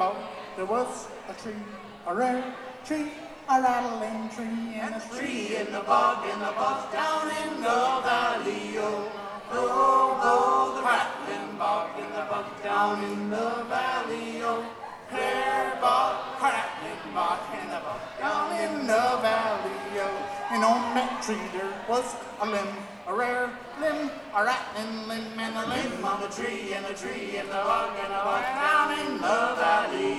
bog, there was a tree, a rare tree, a rattling tree, and a tree in the bog, down in the valley. Oh, the rattling bog, in the bog, down in the valley. Oh, hair bog, rattling bog, in the bog, down in the valley. And on that tree there was a limb, a rare limb, a rattling limb, and a limb on the tree, and a tree in the bog, down in the valley.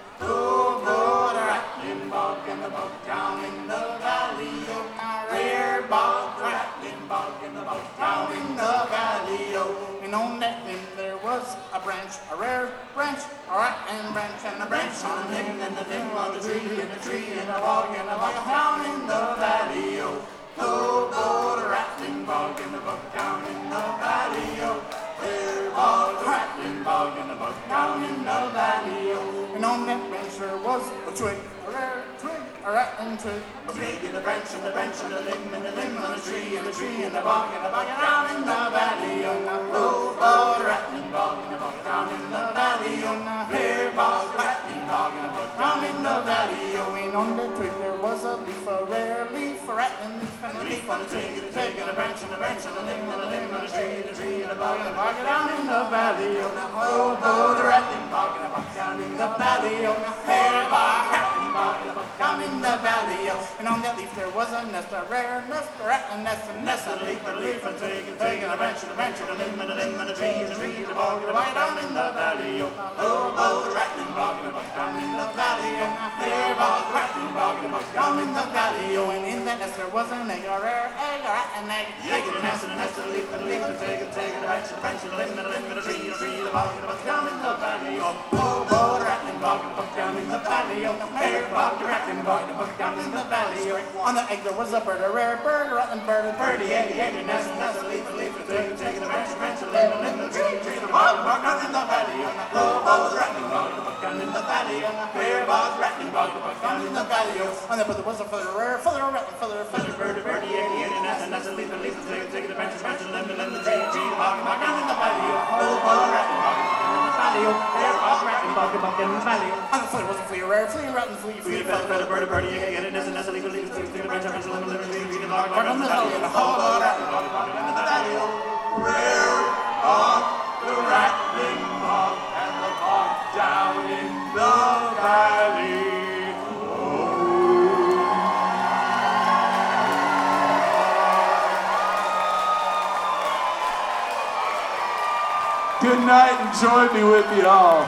Oh, the rattling bog, and the bog, down in the valley. Oh, a rare bog, rattling bog, and the bog, down in the valley. Oh, and on that limb there was a branch, a rare branch, a rattling branch, and a branch on a limb, and the limb on the tree, and the tree in the bog, down in the valley. Oh, the rattling bog, and the bog, down in the valley. Oh, rare bog, rattling bog, and the bog, down in the valley. Oh, and on that branch there was a twig, a rare twig, a rattling twig, a twig in the branch, and the branch, and the limb on the tree, and the tree in the bog, down in the valley. Oh, the rattling bog, and the bog, down in the valley. Oh, rare bog, rattling bog, and the bog, down in the valley. Oh, and on the twig there was a leaf, a rare leaf, a rattling leaf, and a leaf on the twig, and the twig, and the branch, and the branch, and the limb on the tree, and the tree in the bog, down in the valley. Oh, the rattling bog, and the bog, down in the valley. Oh, rare bog, rattling bog, and the bog, down in the valley. And on that leaf there was a nest, a rare nest, a rattling nest, a nest, a leaf, and twig, and a branch, and a branch, and a limb on the tree, and the tree in the bog, down in the valley. Oh, the rattling bog, and the bog, down in the valley. Rare bog, rattling bog, and the bog, down in the valley. Oh, and in that nest there was an egg, a rare egg, a rattling egg, egg in a nest, a leaf, and twig, and a branch, and a branch, and a limb on the tree, and the tree in the bog, down in the valley. Oh, the rattling bog, and the bog, down in the valley. Rare bog, rattling bog, and the bog, down in the valley. On the egg there was a bird, a rare bird, a rattling bird, a birdie, egg, a nest, a leaf, and twig, and a branch, and a limb on the tree, in the bog, down in the valley. Oh, the rattling bog, and the bog, down in the valley. Rare bog, rattling bog, and the bog, down in the valley. On the there was a feather, a rare feather, a rattling feather, a feather, bird, a birdie, egg, a nest, a leaf, and twig, and a branch, and a limb on the tree, in the bog, down in the valley. Oh, the rattling bog, down in the valley. Rare bog, rattling bog, and the bog, down in the valley. On the feather was a flea, a rare flea, a rattling flea, flea, feather, bird, a birdie, egg, a nest, a leaf, and twig, and a branch, and a limb on the tree, in the bog, down in the valley. Oh, the rattling bog, down in the valley. Rare bog, the rattling bog, and the bog down in the valley. Good night and join me with you all.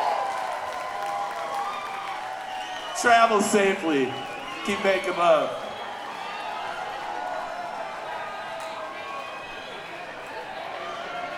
Travel safely. Keep making love.